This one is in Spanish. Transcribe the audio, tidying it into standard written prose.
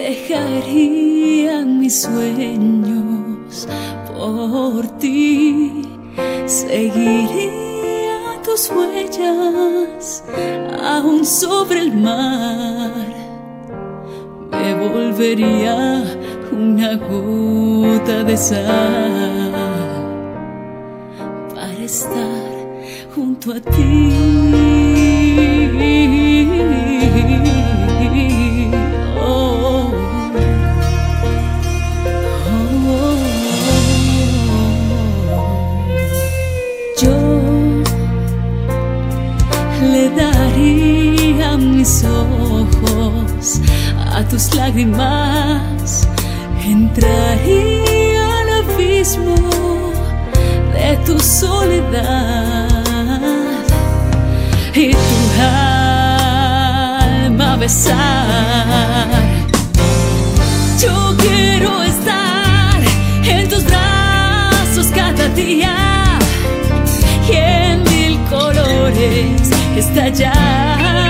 Dejaría mis sueños por ti, seguiría tus huellas aún sobre el mar. Me volvería una gota de sal para estar junto a ti. Oh, oh, oh. Yo le daría mis ojos a tus lágrimas, entraría al abismo de tu soledad y tu alma besar. Yo quiero estar en tus brazos cada día y en mil colores estallar.